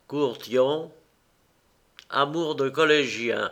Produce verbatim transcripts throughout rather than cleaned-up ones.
Courtillon, amour de collégien.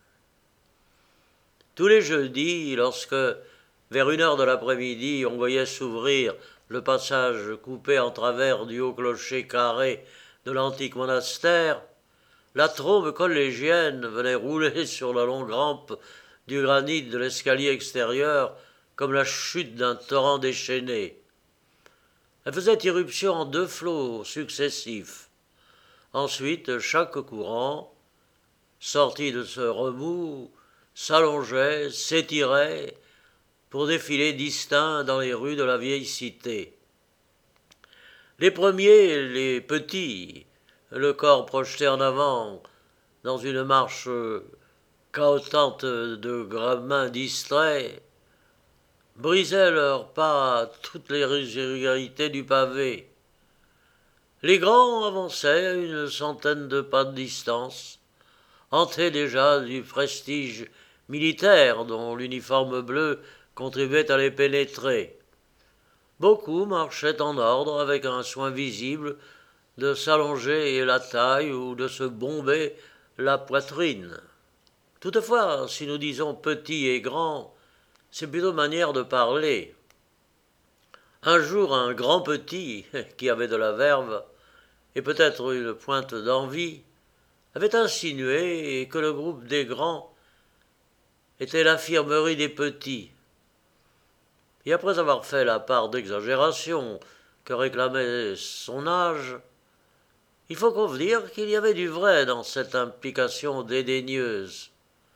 Tous les jeudis, lorsque, vers une heure de l'après-midi, on voyait s'ouvrir le passage coupé en travers du haut clocher carré de l'antique monastère, la trombe collégienne venait rouler sur la longue rampe du granit de l'escalier extérieur comme la chute d'un torrent déchaîné. Elle faisait irruption en deux flots successifs. Ensuite, chaque courant, sorti de ce remous, s'allongeait, s'étirait, pour défiler distinct dans les rues de la vieille cité. Les premiers, les petits, le corps projeté en avant, dans une marche cahotante de gramins distraits, brisaient leurs pas à toutes les irrégularités du pavé. Les grands avançaient à une centaine de pas de distance, hantés déjà du prestige militaire dont l'uniforme bleu contribuait à les pénétrer. Beaucoup marchaient en ordre avec un soin visible de s'allonger la taille ou de se bomber la poitrine. Toutefois, si nous disons petit et grand, c'est plutôt manière de parler. Un jour, un grand petit, qui avait de la verve, et peut-être une pointe d'envie, avait insinué que le groupe des grands était l'infirmerie des petits. Et après avoir fait la part d'exagération que réclamait son âge, il faut convenir qu'il y avait du vrai dans cette implication dédaigneuse.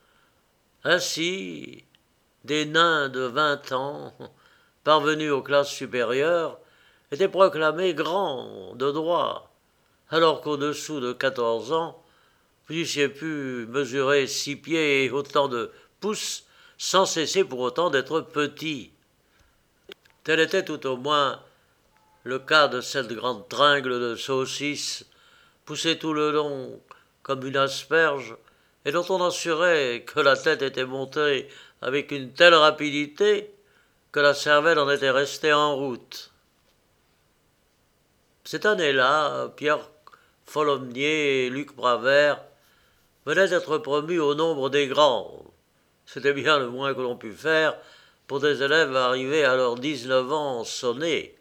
Ainsi, des nains de vingt ans, parvenus aux classes supérieures, étaient proclamés grands de droit, alors qu'au-dessous de quatorze ans, vous eussiez pu mesurer six pieds et autant de pouces sans cesser pour autant d'être petit. Tel était tout au moins le cas de cette grande tringle de saucisse poussée tout le long comme une asperge et dont on assurait que la tête était montée avec une telle rapidité que la cervelle en était restée en route. Cette année-là, Pierre Folomnier et Luc Bravert venaient d'être promus au nombre des grands. C'était bien le moins que l'on pût faire pour des élèves arrivés à leurs dix-neuf ans sonnés.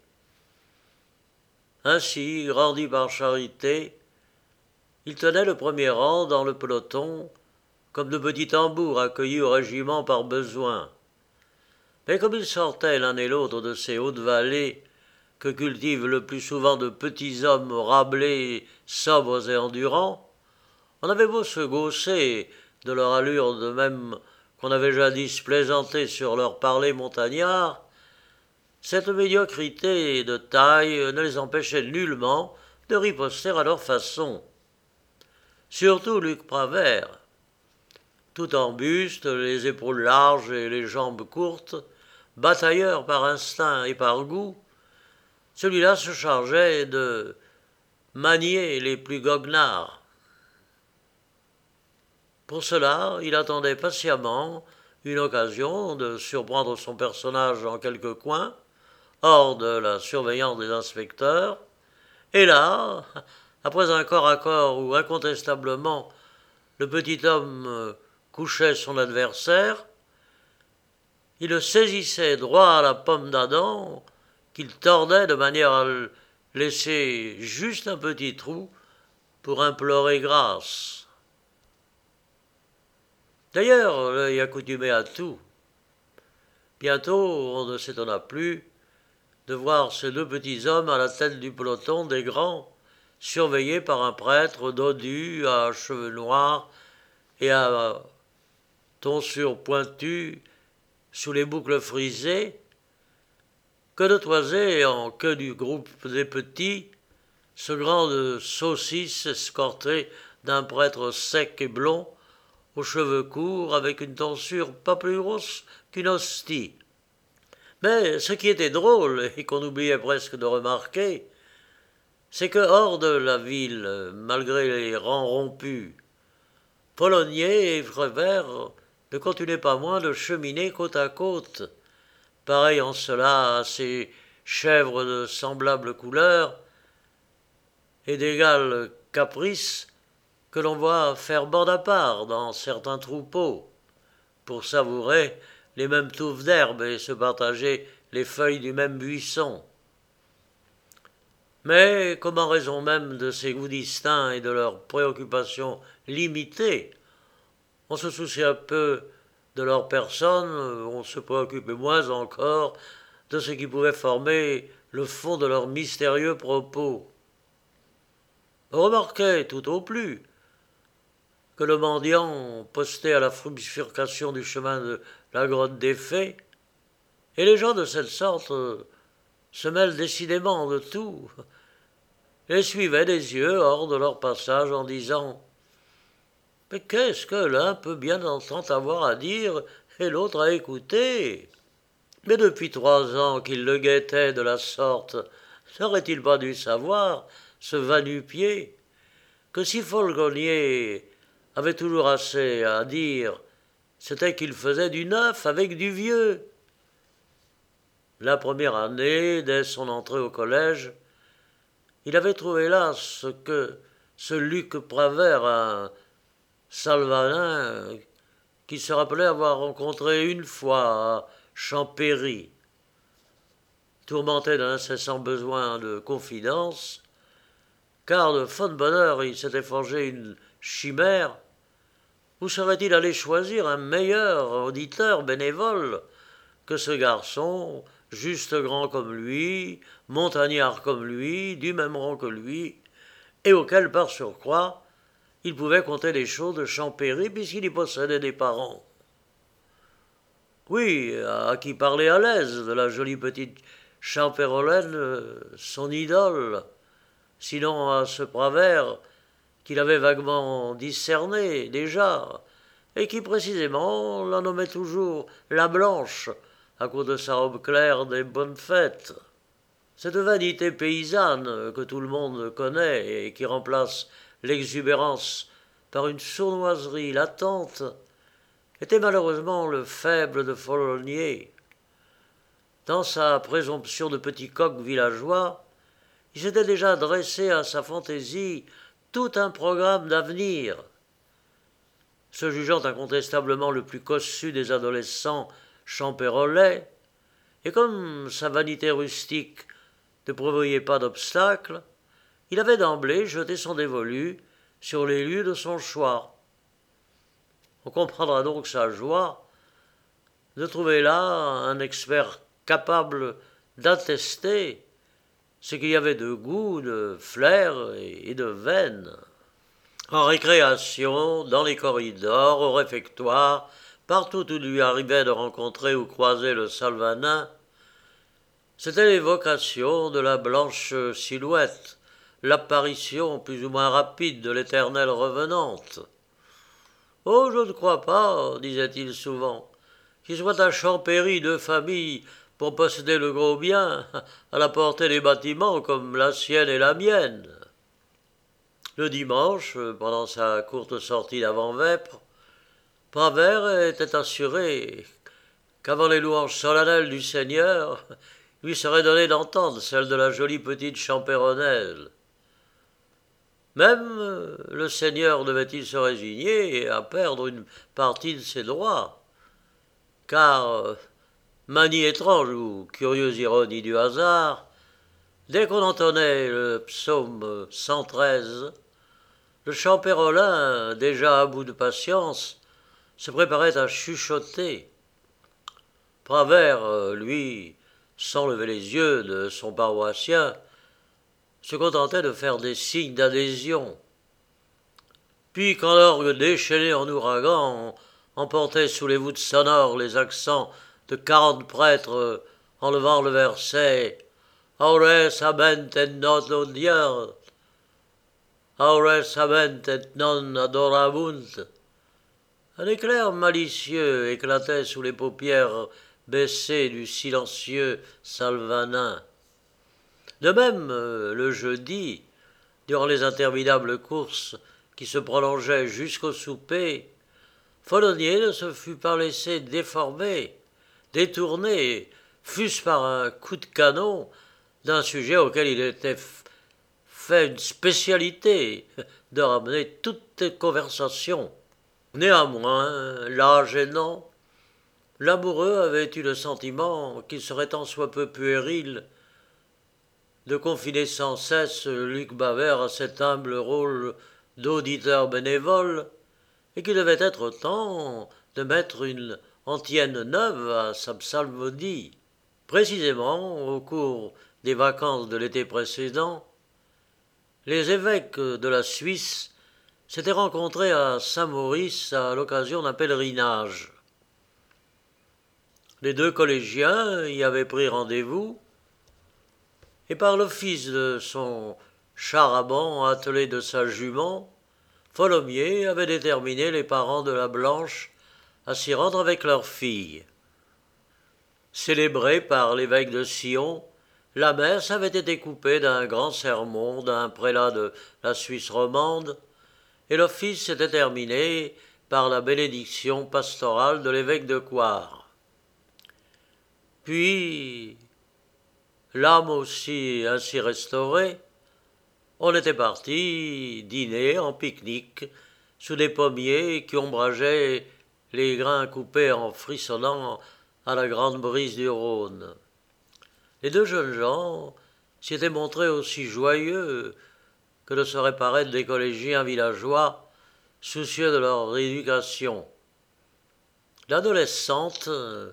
Ainsi, grandis par charité, ils tenaient le premier rang dans le peloton, comme de petits tambours accueillis au régiment par besoin. Mais comme ils sortaient l'un et l'autre de ces hautes vallées que cultivent le plus souvent de petits hommes rablés, sobres et endurants, on avait beau se gausser de leur allure de même qu'on avait jadis plaisanté sur leur parler montagnard, cette médiocrité de taille ne les empêchait nullement de riposter à leur façon. Surtout Luc Bravert, tout en buste, les épaules larges et les jambes courtes, batailleur par instinct et par goût, celui-là se chargeait de manier les plus goguenards. Pour cela, il attendait patiemment une occasion de surprendre son personnage en quelque coin, hors de la surveillance des inspecteurs, et là, après un corps à corps où incontestablement le petit homme couchait son adversaire, il le saisissait droit à la pomme d'Adam, qu'il tordait de manière à laisser juste un petit trou pour implorer grâce. D'ailleurs, l'œil accoutumé à tout. Bientôt, on ne s'étonna plus de voir ces deux petits hommes à la tête du peloton des grands, surveillés par un prêtre dodu à cheveux noirs et à tonsure pointue sous les boucles frisées, que de toiser en queue du groupe des petits, ce grand de saucisse escorté d'un prêtre sec et blond, aux cheveux courts, avec une tonsure pas plus grosse qu'une hostie. Mais ce qui était drôle, et qu'on oubliait presque de remarquer, c'est que hors de la ville, malgré les rangs rompus, Folomnier et Bravert ne continuaient pas moins de cheminer côte à côte, pareil en cela à ces chèvres de semblable couleur et d'égale caprice que l'on voit faire bande à part dans certains troupeaux, pour savourer les mêmes touffes d'herbe et se partager les feuilles du même buisson. Mais, comme en raison même de ces goûts distincts et de leurs préoccupations limitées, on se soucie un peu de leur personne, on se préoccupait moins encore de ce qui pouvait former le fond de leurs mystérieux propos. On remarquait tout au plus que le mendiant posté à la bifurcation du chemin de la grotte des Fées, et les gens de cette sorte se mêlent décidément de tout, et suivaient des yeux hors de leur passage en disant « Mais qu'est-ce que l'un peut bien entendre avoir à dire et l'autre à écouter ?» Mais depuis trois ans qu'il le guettait de la sorte, n'aurait-il pas dû savoir, ce va-nu-pied, que si Folgonier avait toujours assez à dire, c'était qu'il faisait du neuf avec du vieux. La première année, dès son entrée au collège, il avait trouvé là ce que ce Luc Prévert, un Salvanin, qui se rappelait avoir rencontré une fois à Champéry. Tourmenté d'un incessant besoin de confidence, car de faute bonheur il s'était forgé une chimère, où serait-il allé choisir un meilleur auditeur bénévole que ce garçon, juste grand comme lui, montagnard comme lui, du même rang que lui, et auquel, par surcroît, il pouvait compter les choses de Champéry puisqu'il y possédait des parents. Oui, à qui parler à l'aise de la jolie petite Champérolaine, son idole, sinon à ce Prévert qu'il avait vaguement discerné déjà, et qui précisément la nommait toujours la Blanche, à cause de sa robe claire des bonnes fêtes. Cette vanité paysanne que tout le monde connaît et qui remplace l'exubérance par une sournoiserie latente était malheureusement le faible de Folgonier. Dans sa présomption de petit coq villageois, il s'était déjà dressé à sa fantaisie tout un programme d'avenir. Se jugeant incontestablement le plus cossu des adolescents champérolais, et comme sa vanité rustique ne prévoyait pas d'obstacle, il avait d'emblée jeté son dévolu sur les lieux de son choix. On comprendra donc sa joie de trouver là un expert capable d'attester ce qu'il y avait de goût, de flair et de veine. En récréation, dans les corridors, au réfectoire, partout où il lui arrivait de rencontrer ou croiser le Salvanin, c'était l'évocation de la blanche silhouette, l'apparition plus ou moins rapide de l'éternelle revenante. « Oh, je ne crois pas, disait-il souvent, qu'il soit à Champéry deux familles pour posséder le gros bien, à la portée des bâtiments comme la sienne et la mienne. » Le dimanche, pendant sa courte sortie d'avant-vêpres, Prévert était assuré qu'avant les louanges solennelles du Seigneur, lui serait donné d'entendre celle de la jolie petite Champéronnaise. Même le Seigneur devait-il se résigner à perdre une partie de ses droits, car, manie étrange ou curieuse ironie du hasard, dès qu'on entonnait le psaume cent treize, le Champérolin, déjà à bout de patience, se préparait à chuchoter. Prévert, lui, sans lever les yeux de son paroissien, se contentait de faire des signes d'adhésion. Puis, quand l'orgue déchaîné en ouragan emportait sous les voûtes sonores les accents de quarante prêtres enlevant le verset « Aures habent et non odiant, aures habent et non adorabunt », un éclair malicieux éclatait sous les paupières baissées du silencieux Salvanin. De même, le jeudi, durant les interminables courses qui se prolongeaient jusqu'au souper, Folgonier ne se fut pas laissé déformer, détourner, fût-ce par un coup de canon, d'un sujet auquel il était fait une spécialité de ramener toutes les conversations. Néanmoins, là gênant, l'amoureux avait eu le sentiment qu'il serait tant soit peu puéril de confiner sans cesse Luc Bavert à cet humble rôle d'auditeur bénévole, et qu'il devait être temps de mettre une antienne neuve à sa psalmodie. Précisément, au cours des vacances de l'été précédent, les évêques de la Suisse s'étaient rencontrés à Saint-Maurice à l'occasion d'un pèlerinage. Les deux collégiens y avaient pris rendez-vous, et par l'office de son char-à-banc attelé de sa jument, Folommier avait déterminé les parents de la Blanche à s'y rendre avec leur fille. Célébrée par l'évêque de Sion, la messe avait été coupée d'un grand sermon d'un prélat de la Suisse romande, et l'office s'était terminé par la bénédiction pastorale de l'évêque de Coire. Puis, l'âme aussi ainsi restaurée, on était parti dîner en pique-nique sous des pommiers qui ombrageaient les grains coupés en frissonnant à la grande brise du Rhône. Les deux jeunes gens s'y étaient montrés aussi joyeux que le seraient paraître des collégiens villageois soucieux de leur éducation. L'adolescente,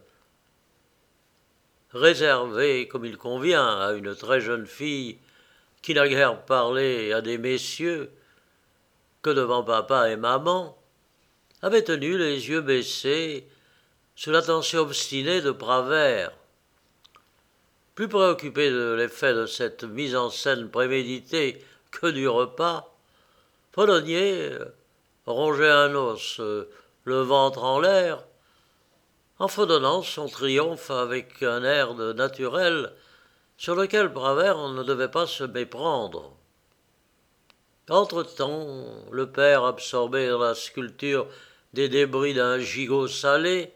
réservée comme il convient à une très jeune fille qui n'a guère parlé à des messieurs que devant papa et maman, avait tenu les yeux baissés sous l'attention obstinée de Pravert. Plus préoccupé de l'effet de cette mise en scène préméditée que du repas, Folonier rongeait un os, le ventre en l'air, en fredonnant son triomphe avec un air de naturel sur lequel Pravert ne devait pas se méprendre. Entre-temps, le père, absorbé dans la sculpture des débris d'un gigot salé,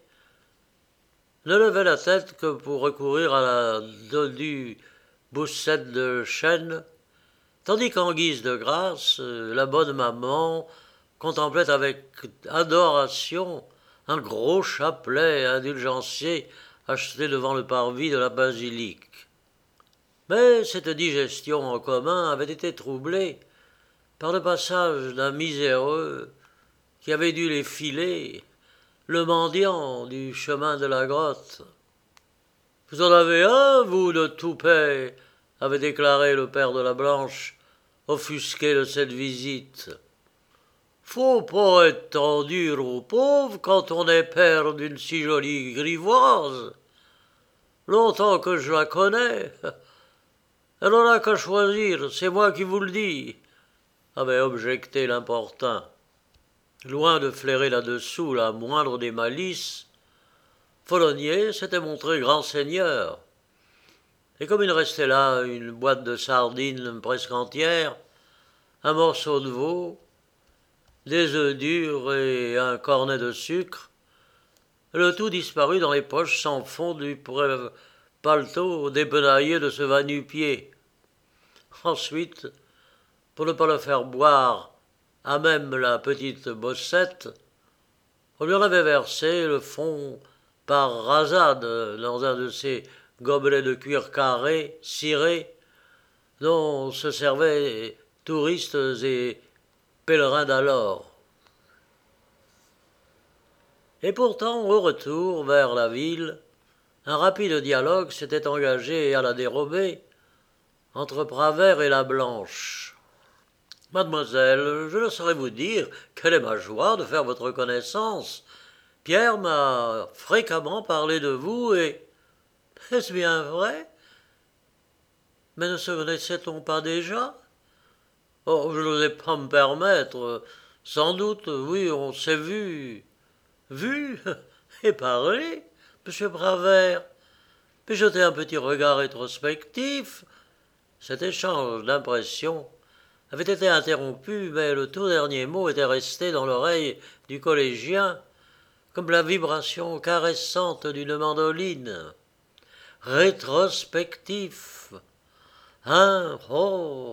ne levait la tête que pour recourir à la dodue boussette de chêne, tandis qu'en guise de grâce, la bonne maman contemplait avec adoration un gros chapelet indulgencier acheté devant le parvis de la basilique. Mais cette digestion en commun avait été troublée par le passage d'un miséreux qui avait dû les filer, le mendiant du chemin de la grotte. « Vous en avez un, vous, de toupet » avait déclaré le père de la Blanche, offusqué de cette visite. « Faut pas être tant dur aux pauvres quand on est père d'une si jolie grivoise. Longtemps que je la connais. Elle en a qu'à choisir, c'est moi qui vous le dis, » avait objecté l'importun. Loin de flairer là-dessous la moindre des malices, Folonier s'était montré grand seigneur. Et comme il restait là une boîte de sardines presque entière, un morceau de veau, des œufs durs et un cornet de sucre, le tout disparut dans les poches sans fond du paletot dépenaillé de ce va-nu-pied. Ensuite, pour ne pas le faire boire à même la petite bossette, on lui en avait versé le fond par rasade dans un de ces gobelets de cuir carré, ciré, dont se servaient touristes et pèlerins d'alors. Et pourtant, au retour vers la ville, un rapide dialogue s'était engagé à la dérobée entre Pravert et la Blanche. « Mademoiselle, je ne saurais vous dire quelle est ma joie de faire votre connaissance. Pierre m'a fréquemment parlé de vous et... » « Est-ce bien vrai? Mais ne se connaissait-on pas déjà? » ?»« Oh, je n'osais pas me permettre. Sans doute, oui, on s'est vu. »« Vu et parlé, monsieur Pravert. Puis jeter un petit regard rétrospectif. » Cet échange d'impressions avait été interrompu, mais le tout dernier mot était resté dans l'oreille du collégien comme la vibration caressante d'une mandoline. Rétrospectif. Hein, oh,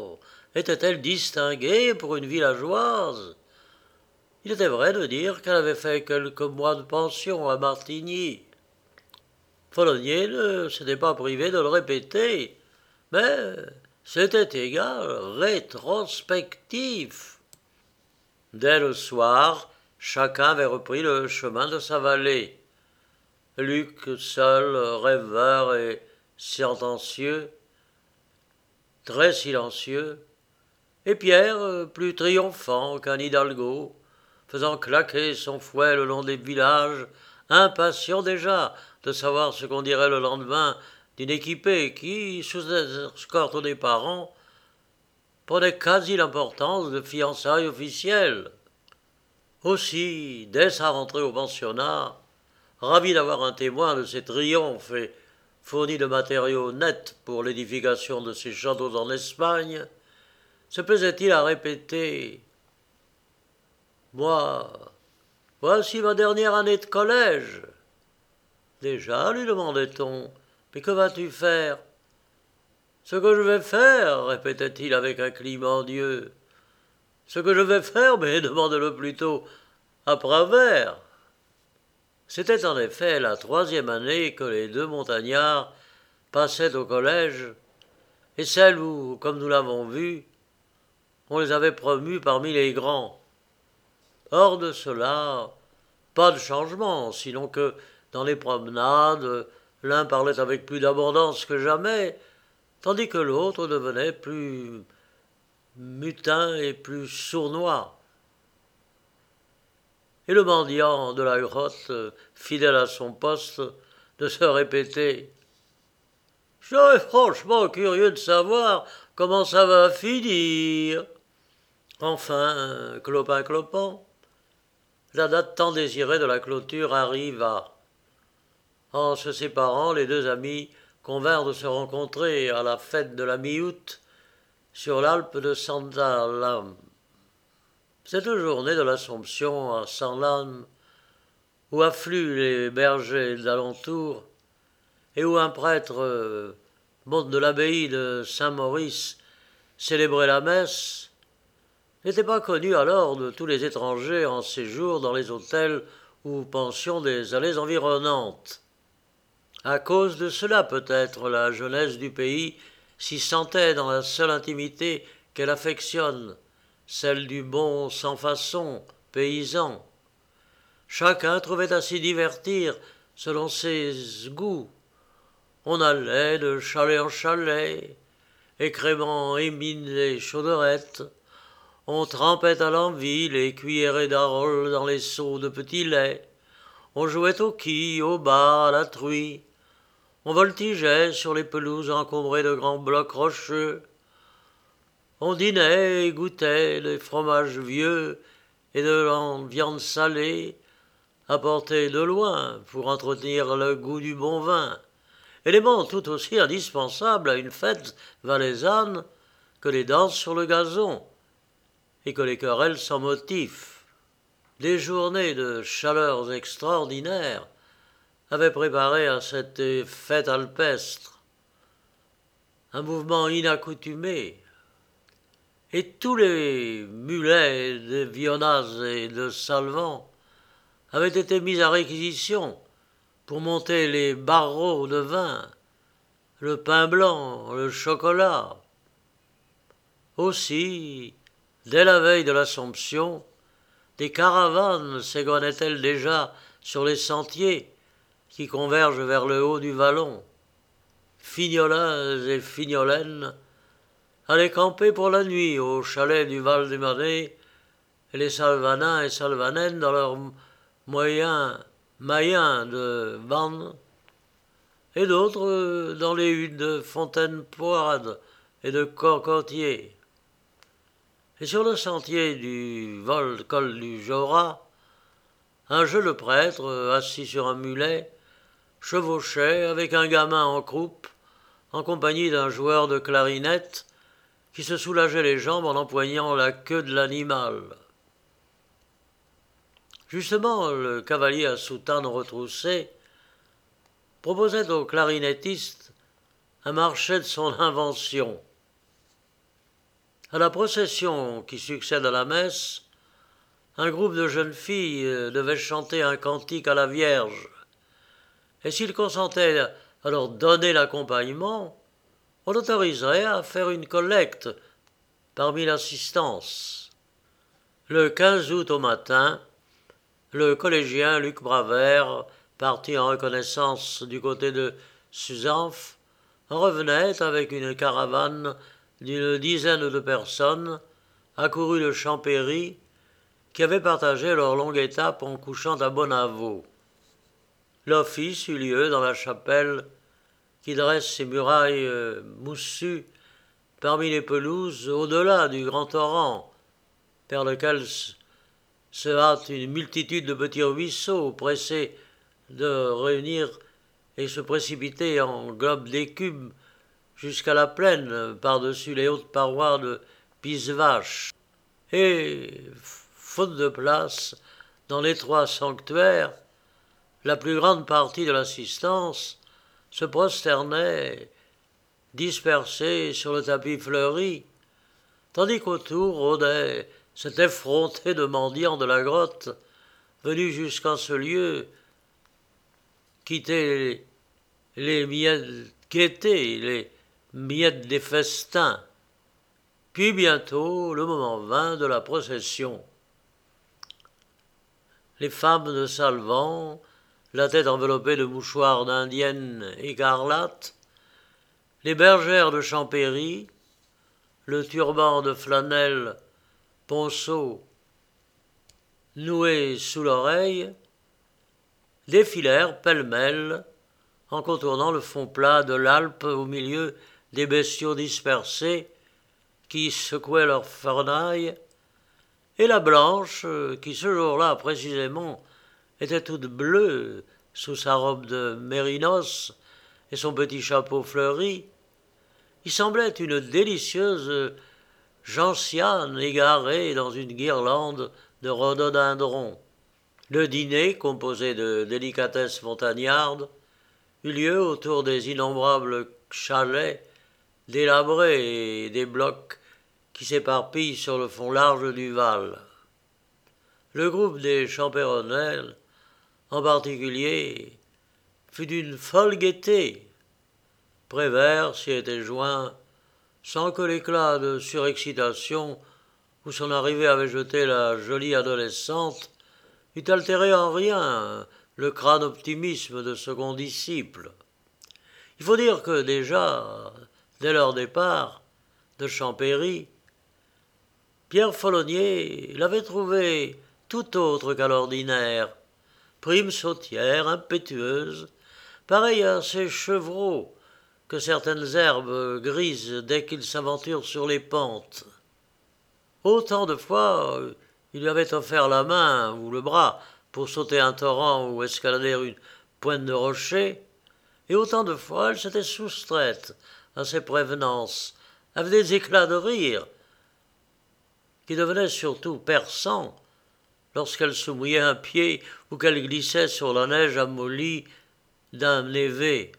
était-elle distinguée pour une villageoise? Il était vrai de dire qu'elle avait fait quelques mois de pension à Martigny. Follonier ne s'était pas privé de le répéter, mais c'était égal, rétrospectif. Dès le soir, chacun avait repris le chemin de sa vallée. Luc seul, rêveur et sentencieux, très silencieux, et Pierre plus triomphant qu'un hidalgo, faisant claquer son fouet le long des villages, impatient déjà de savoir ce qu'on dirait le lendemain d'une équipée qui, sous escorte des parents, prenait quasi l'importance de fiançailles officielles. Aussi, dès sa rentrée au pensionnat, ravi d'avoir un témoin de ses triomphes et fourni de matériaux nets pour l'édification de ses châteaux en Espagne, se plaisait-il à répéter « Moi, voici ma dernière année de collège. » Déjà, lui demandait-on, mais que vas-tu faire? Ce que je vais faire, répétait-il avec un climat d'yeux. Ce que je vais faire, mais demande-le plutôt après un verre. C'était en effet la troisième année que les deux montagnards passaient au collège, et celle où, comme nous l'avons vu, on les avait promus parmi les grands. Hors de cela, pas de changement, sinon que, dans les promenades, l'un parlait avec plus d'abondance que jamais, tandis que l'autre devenait plus mutin et plus sournois. Et le mendiant de la grotte, fidèle à son poste, de se répéter « Je serais franchement curieux de savoir comment ça va finir. » Enfin, clopin-clopant, la date tant désirée de la clôture arriva. En se séparant, les deux amis convinrent de se rencontrer à la fête de la mi-août sur l'Alpe de Santa-Lam. Cette journée de l'Assomption à San-Lam, où affluent les bergers d'alentour et où un prêtre monte de l'abbaye de Saint-Maurice célébrait la messe, n'était pas connue alors de tous les étrangers en séjour dans les hôtels ou pensions des allées environnantes. À cause de cela, peut-être, la jeunesse du pays s'y sentait dans la seule intimité qu'elle affectionne, celle du bon sans-façon, paysan. Chacun trouvait à s'y divertir selon ses goûts. On allait de chalet en chalet, écrémant et mine les chaudrettes. On trempait à l'envie les cuillerées d'arole dans les seaux de petit lait. On jouait au quilles, au bar, à la truie. On voltigeait sur les pelouses encombrées de grands blocs rocheux. On dînait et goûtait des fromages vieux et de la viande salée, apportés de loin pour entretenir le goût du bon vin, élément tout aussi indispensable à une fête valaisanne que les danses sur le gazon et que les querelles sans motif. Des journées de chaleurs extraordinaires avaient préparé à cette fête alpestre un mouvement inaccoutumé, et tous les mulets de Vionaz et de Salvan avaient été mis à réquisition pour monter les barreaux de vin, le pain blanc, le chocolat. Aussi, dès la veille de l'Assomption, des caravanes s'égrenaient-elles déjà sur les sentiers qui convergent vers le haut du vallon. Fignolins et fignolaines allaient camper pour la nuit au chalet du Val-des-Marais, et les salvanins et salvanènes dans leurs moyens maillins de vannes, et d'autres dans les huttes de Fontaine-Poirade et de Cocotier. Et sur le sentier du vol-col du Jorat, un jeune prêtre, assis sur un mulet, chevauchait avec un gamin en croupe, en compagnie d'un joueur de clarinette qui se soulageait les jambes en empoignant la queue de l'animal. Justement, le cavalier à soutane retroussée proposait au clarinettiste un marché de son invention. À la procession qui succède à la messe, un groupe de jeunes filles devait chanter un cantique à la Vierge. Et s'ils consentaient à leur donner l'accompagnement, on autoriserait à faire une collecte parmi l'assistance. Le quinze août au matin, le collégien Luc Bravert, parti en reconnaissance du côté de Suzanf, revenait avec une caravane d'une dizaine de personnes accourues de Champéry qui avaient partagé leur longue étape en couchant à Bonavaux. L'office eut lieu dans la chapelle qui dresse ses murailles euh, moussues parmi les pelouses au-delà du grand torrent, vers lequel se hâte une multitude de petits ruisseaux pressés de réunir et se précipiter en globes d'écume jusqu'à la plaine par-dessus les hautes parois de Pisevache. Et, faute de place, dans l'étroit sanctuaire, la plus grande partie de l'assistance se prosternait, dispersée sur le tapis fleuri, tandis qu'autour rôdait cet effronté de mendiants de la grotte, venus jusqu'en ce lieu quitter les miettes gaietés, les miettes des festins. Puis bientôt le moment vint de la procession. Les femmes de Salvan, la tête enveloppée de mouchoirs d'indienne écarlate, les bergères de Champéry, le turban de flanelle ponceau noué sous l'oreille, défilèrent pêle-mêle en contournant le fond plat de l'Alpe au milieu des bestiaux dispersés qui secouaient leurs fernailles, et la Blanche, qui ce jour-là précisément était toute bleue sous sa robe de mérinos et son petit chapeau fleuri, y semblait une délicieuse gentiane égarée dans une guirlande de rhododendrons. Le dîner, composé de délicatesses montagnardes, eut lieu autour des innombrables chalets délabrés et des blocs qui s'éparpillent sur le fond large du Val. Le groupe des Champéronnelles, en particulier, fut d'une folle gaieté. Prévert s'y était joint sans que l'éclat de surexcitation où son arrivée avait jeté la jolie adolescente eût altéré en rien le crâne optimisme de ce condisciple. Il faut dire que déjà, dès leur départ de Champéry, Pierre Follonier l'avait trouvé tout autre qu'à l'ordinaire, prime sautière, impétueuse, pareille à ces chevreaux que certaines herbes grisent dès qu'ils s'aventurent sur les pentes. Autant de fois, il lui avait offert la main ou le bras pour sauter un torrent ou escalader une pointe de rocher, et autant de fois elle s'était soustraite à ses prévenances, avec des éclats de rire qui devenaient surtout perçants lorsqu'elle se mouillait un pied ou qu'elle glissait sur la neige amollie d'un névé.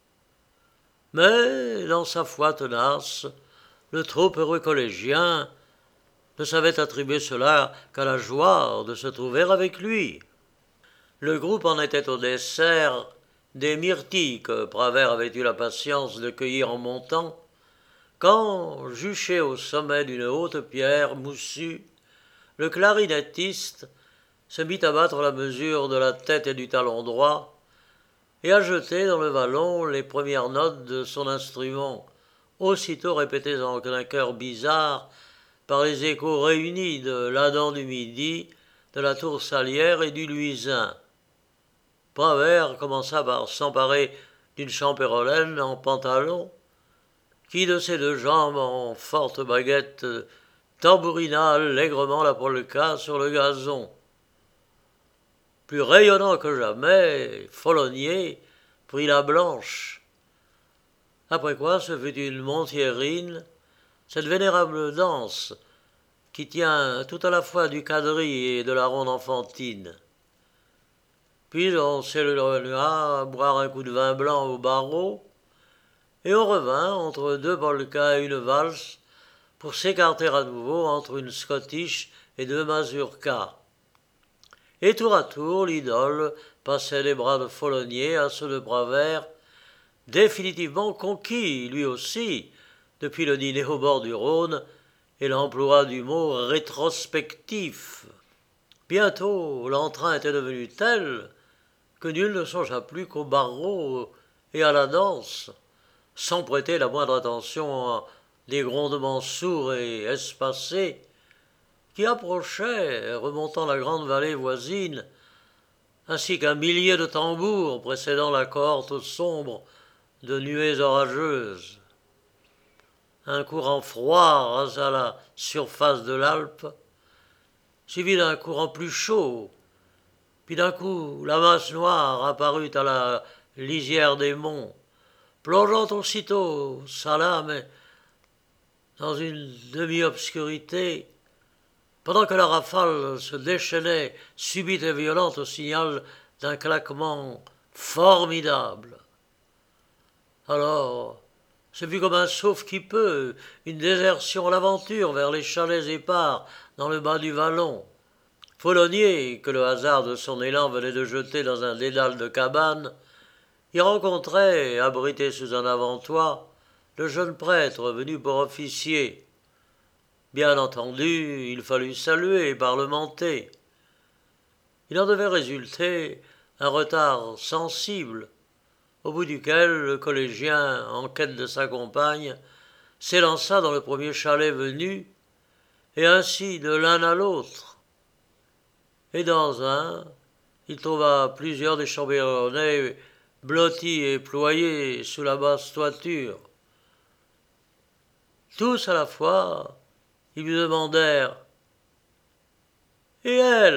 Mais, dans sa foi tenace, le trop heureux collégien ne savait attribuer cela qu'à la joie de se trouver avec lui. Le groupe en était au dessert des myrtilles que Pravert avait eu la patience de cueillir en montant, quand, juché au sommet d'une haute pierre moussue, le clarinettiste se mit à battre la mesure de la tête et du talon droit, et à jeter dans le vallon les premières notes de son instrument, aussitôt répétées en un chœur bizarre par les échos réunis de l'Adam du Midi, de la Tour Salière et du Luisin. Pravert commença par s'emparer d'une champérolaine en pantalon, qui de ses deux jambes en forte baguette tambourina allègrement la polka sur le gazon. Plus rayonnant que jamais, Follonier prit la Blanche. Après quoi, ce fut une Montiérine, cette vénérable danse qui tient tout à la fois du quadrille et de la ronde enfantine. Puis on s'éloigna boire un coup de vin blanc au barreau, et on revint entre deux polkas et une valse pour s'écarter à nouveau entre une Scottish et deux mazurkas. Et tour à tour, l'idole passait des bras de Follonier à ceux de Bravert, définitivement conquis, lui aussi, depuis le dîner au bord du Rhône et l'emploi du mot rétrospectif. Bientôt, l'entrain était devenu tel que nul ne songea plus qu'au barreau et à la danse, sans prêter la moindre attention à des grondements sourds et espacés qui approchaient, remontant la grande vallée voisine, ainsi qu'un millier de tambours précédant la cohorte sombre de nuées orageuses. Un courant froid rasa la surface de l'Alpe, suivi d'un courant plus chaud, puis d'un coup la masse noire apparut à la lisière des monts, plongeant aussitôt sa lame dans une demi-obscurité, pendant que la rafale se déchaînait subite et violente au signal d'un claquement formidable. Alors, ce fut comme un sauve-qui-peut, une désertion à l'aventure vers les chalets épars dans le bas du vallon. Follonier, que le hasard de son élan venait de jeter dans un dédale de cabanes, y rencontrait, abrité sous un avant-toit, le jeune prêtre venu pour officier. Bien entendu, il fallut saluer et parlementer. Il en devait résulter un retard sensible, au bout duquel le collégien, en quête de sa compagne, s'élança dans le premier chalet venu, et ainsi de l'un à l'autre. Et dans un, il trouva plusieurs des chambellonnets blottis et ployés sous la basse toiture. Tous à la fois, ils lui demandèrent « Et elle ?»«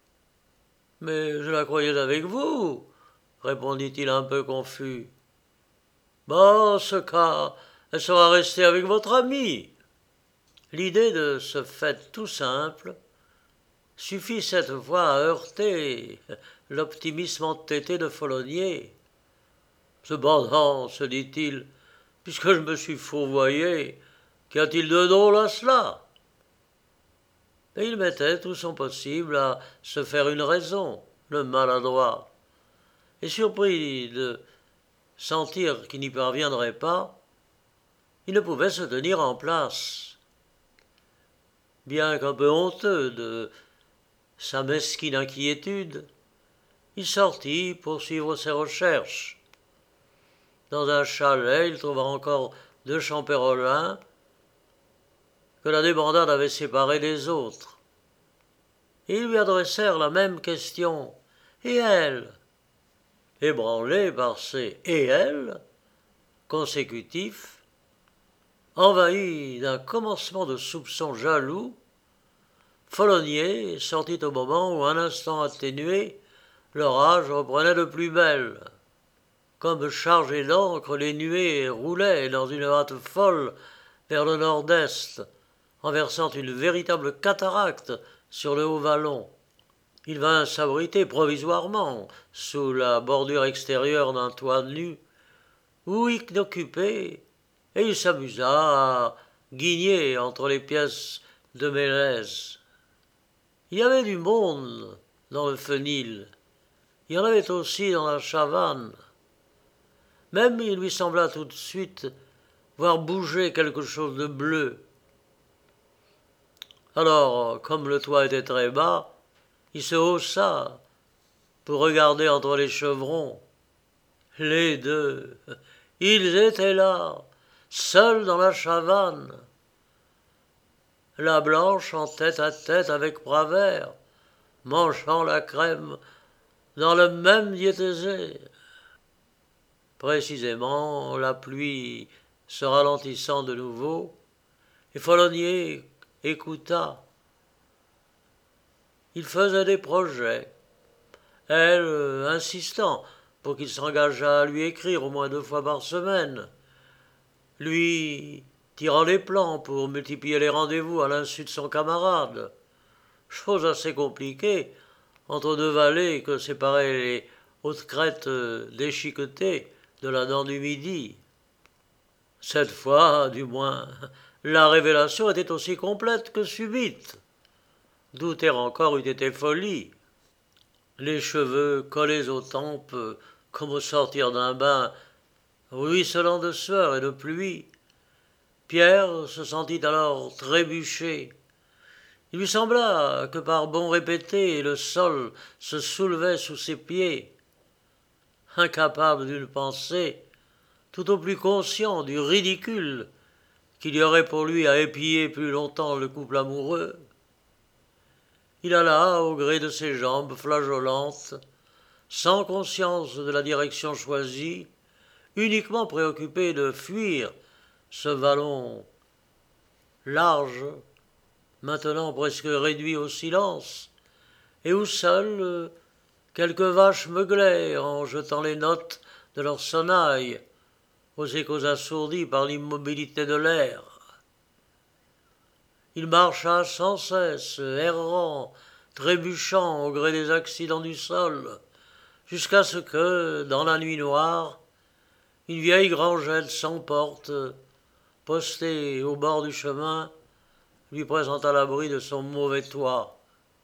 Mais je la croyais avec vous, » répondit-il un peu confus. « Bah, en ce cas, elle sera restée avec votre ami. » L'idée de ce fait tout simple suffit cette fois à heurter l'optimisme entêté de Follonier. Cependant, se dit-il, puisque je me suis fourvoyé, qu'y a-t-il de drôle à cela? Et il mettait tout son possible à se faire une raison, le maladroit. Et surpris de sentir qu'il n'y parviendrait pas, il ne pouvait se tenir en place. Bien qu'un peu honteux de sa mesquine inquiétude, il sortit pour suivre ses recherches. Dans un chalet, il trouva encore deux champérolins que la débandade avait séparés des autres. Et ils lui adressèrent la même question. « Et elle ?» Ébranlé par ces « et elle ?» consécutifs, envahi d'un commencement de soupçons jaloux, Follonier sortit au moment où, un instant atténué, l'orage reprenait de plus belle. Comme chargées d'encre, les nuées roulaient dans une hâte folle vers le nord-est, en versant une véritable cataracte sur le haut vallon. Il vint s'abriter provisoirement sous la bordure extérieure d'un toit nu, où, inoccupé, et il s'amusa à guigner entre les pièces de mélèze. Il y avait du monde dans le Fenil, il y en avait aussi dans la Chavanne. Même il lui sembla tout de suite voir bouger quelque chose de bleu. Alors, comme le toit était très bas, il se haussa pour regarder entre les chevrons. Les deux, ils étaient là, seuls dans la Chavanne. La Blanche en tête à tête avec Bravert, mangeant la crème dans le même diéthésé. Précisément, la pluie se ralentissant de nouveau, et Follonier écouta. Il faisait des projets, elle euh, insistant pour qu'il s'engageât à lui écrire au moins deux fois par semaine, lui tirant les plans pour multiplier les rendez-vous à l'insu de son camarade, chose assez compliquée entre deux vallées que séparaient les hautes crêtes déchiquetées de la dent du Midi. Cette fois, du moins, la révélation était aussi complète que subite. Douter encore eût été folie. Les cheveux collés aux tempes, comme au sortir d'un bain, ruisselant de sueur et de pluie, Pierre se sentit alors trébucher. Il lui sembla que par bond répété le sol se soulevait sous ses pieds. Incapable d'une pensée, tout au plus conscient du ridicule qu'il y aurait pour lui à épier plus longtemps le couple amoureux, il alla, au gré de ses jambes flageolantes, sans conscience de la direction choisie, uniquement préoccupé de fuir ce vallon large, maintenant presque réduit au silence, et où seules quelques vaches meuglaient en jetant les notes de leur sonnaille aux échos assourdis par l'immobilité de l'air. Il marcha sans cesse, errant, trébuchant au gré des accidents du sol, jusqu'à ce que, dans la nuit noire, une vieille grangette sans porte, postée au bord du chemin, lui présenta l'abri de son mauvais toit.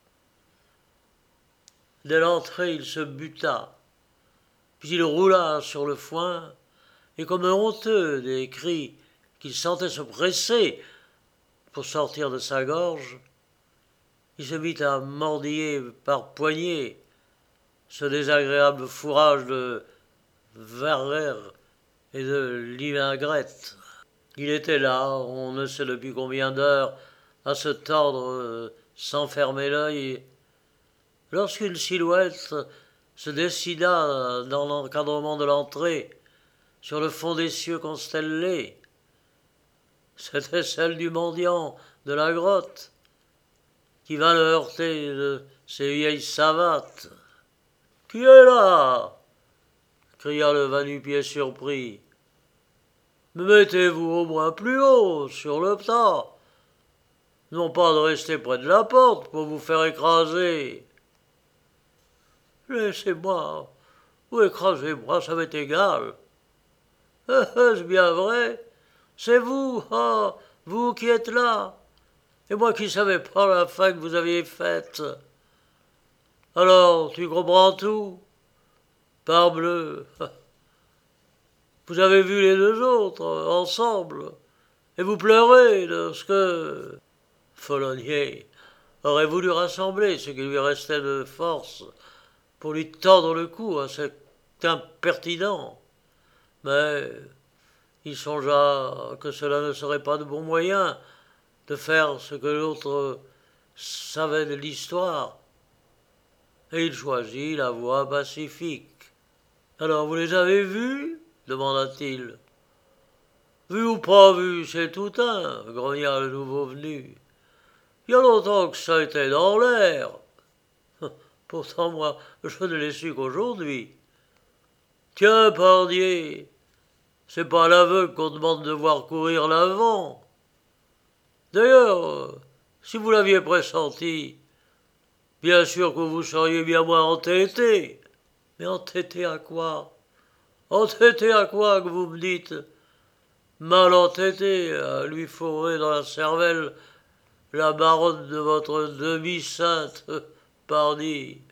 Dès l'entrée, il se buta, puis il roula sur le foin, et comme honteux des cris qu'il sentait se presser pour sortir de sa gorge, il se mit à mordiller par poignées ce désagréable fourrage de verre et de vinaigrette. Il était là, on ne sait depuis combien d'heures, à se tordre sans fermer l'œil, lorsqu'une silhouette se décida dans l'encadrement de l'entrée, sur le fond des cieux constellés. C'était celle du mendiant de la grotte, qui vint le heurter de ses vieilles savates. « Qui est là ?» cria le va-nu-pieds surpris. « Mais mettez-vous au moins plus haut, sur le tas, non pas de rester près de la porte pour vous faire écraser. »« Laissez-moi, ou écrasez-moi, ça m'est égal. »« Est-ce bien vrai ? C'est vous, ah, vous qui êtes là, et moi qui ne savais pas la fin que vous aviez faite. Alors, tu comprends tout ? Parbleu, vous avez vu les deux autres, ensemble, et vous pleurez de ce que... » Folonier aurait voulu rassembler ce qui lui restait de force pour lui tordre le cou à cet impertinent, mais il songea que cela ne serait pas de bon moyen de faire ce que l'autre savait de l'histoire, et il choisit la voie pacifique. « Alors vous les avez vus ?» demanda-t-il. « Vu ou pas vu, c'est tout un, » grogna le nouveau venu. « Il y a longtemps que ça était dans l'air. Pourtant, moi, je ne l'ai su qu'aujourd'hui. Tiens, pardier, c'est pas à l'aveugle qu'on demande de voir courir l'avant. D'ailleurs, si vous l'aviez pressenti, bien sûr que vous seriez bien moins entêté. Mais entêté à quoi? Entêté à quoi que vous me dites? Mal entêté à lui fourrer dans la cervelle la baronne de votre demi-sainte, pardi.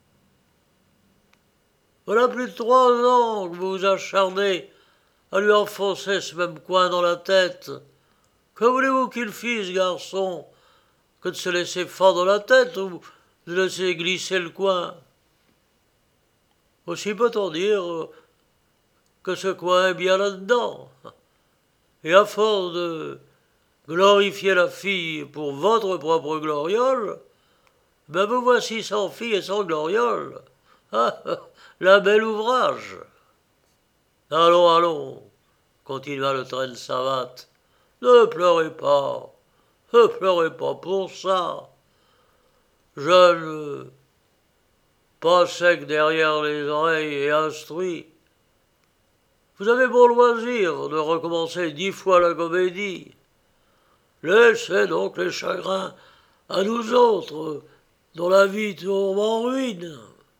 Voilà plus de trois ans que vous vous acharnez à lui enfoncer ce même coin dans la tête. Que voulez-vous qu'il fît, ce garçon, que de se laisser fendre la tête ou de laisser glisser le coin? Aussi peut-on dire que ce coin est bien là-dedans. Et à force de glorifier la fille pour votre propre gloriole, ben vous voici sans fille et sans gloriole. Ah, la belle ouvrage. Allons, allons, continua le traîne savate, ne pleurez pas, ne pleurez pas pour ça. Jeune, pas sec derrière les oreilles et instruit, vous avez bon loisir de recommencer dix fois la comédie. Laissez donc les chagrins à nous autres, dont la vie tombe en ruine.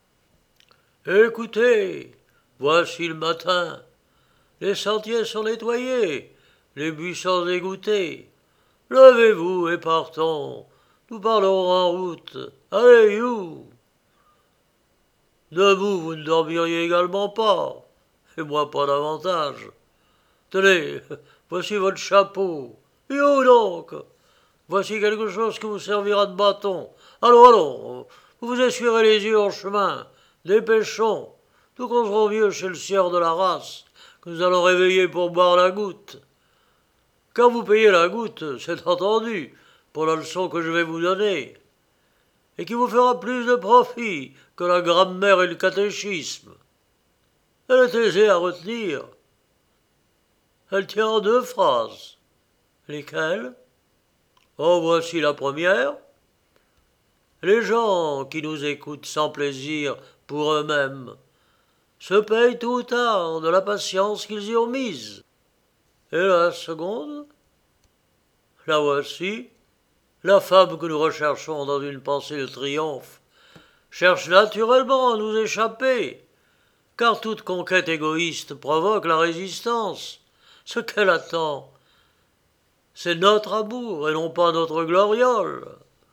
Écoutez, voici le matin, les sentiers sont nettoyés, les buissons égouttés, Levez-vous et partons. Nous parlerons en route. Allez, you. Debout, vous ne dormiriez également pas, et moi pas davantage. Tenez, voici votre chapeau. Et où donc? Voici quelque chose qui vous servira de bâton. Allons, allons, vous vous essuierez les yeux en chemin. Dépêchons. Nous causerons mieux chez le sieur de la race, que nous allons réveiller pour boire la goutte. Quand vous payez la goutte, c'est entendu, pour la leçon que je vais vous donner, et qui vous fera plus de profit que la grammaire et le catéchisme. Elle est aisée à retenir. Elle tient en deux phrases. Lesquelles? Oh, voici la première. Les gens qui nous écoutent sans plaisir pour eux-mêmes se payent tôt ou tard de la patience qu'ils y ont mise. Et la seconde? La voici. La femme que nous recherchons dans une pensée de triomphe cherche naturellement à nous échapper, car toute conquête égoïste provoque la résistance. Ce qu'elle attend, c'est notre amour et non pas notre gloriole.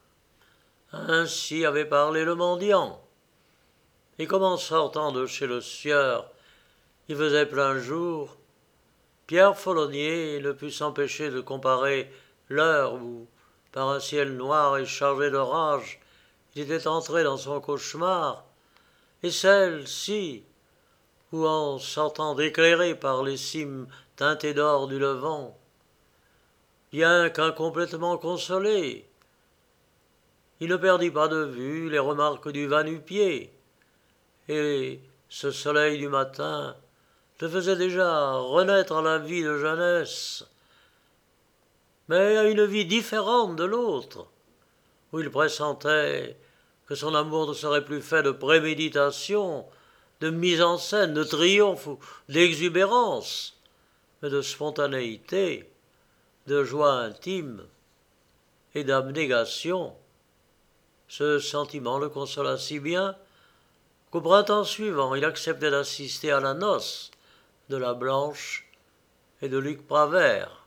Ainsi avait parlé le mendiant. Et comme en sortant de chez le sieur, il faisait plein jour, Pierre Folonier ne put s'empêcher de comparer l'heure où, par un ciel noir et chargé d'orage, il était entré dans son cauchemar, et celle-ci, où, en sortant d'éclairer par les cimes teintées d'or du levant, bien qu'incomplètement consolé, il ne perdit pas de vue les remarques du va-nu-pied, et ce soleil du matin le faisait déjà renaître à la vie de jeunesse, mais à une vie différente de l'autre, où il pressentait que son amour ne serait plus fait de préméditation, de mise en scène, de triomphe ou d'exubérance, mais de spontanéité, de joie intime et d'abnégation. Ce sentiment le consola si bien qu'au printemps suivant, il acceptait d'assister à la noce de la Blanche et de Luc Pravert.